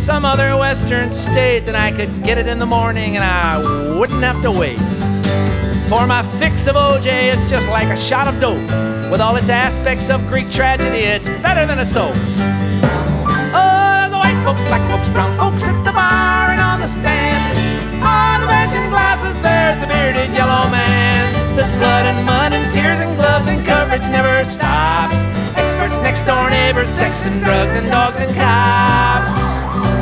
some other western state, then I could get it in the morning and I wouldn't have to wait. For my fix of OJ, it's just like a shot of dope. With all its aspects of Greek tragedy, it's better than a soap. Oh, there's the white folks, black folks, brown folks at the bar and on the stand. On the bench and glasses, there's the bearded yellow man. There's blood and mud and tears and gloves and coverage never stops. Experts, next door neighbors, sex and drugs and dogs and cops.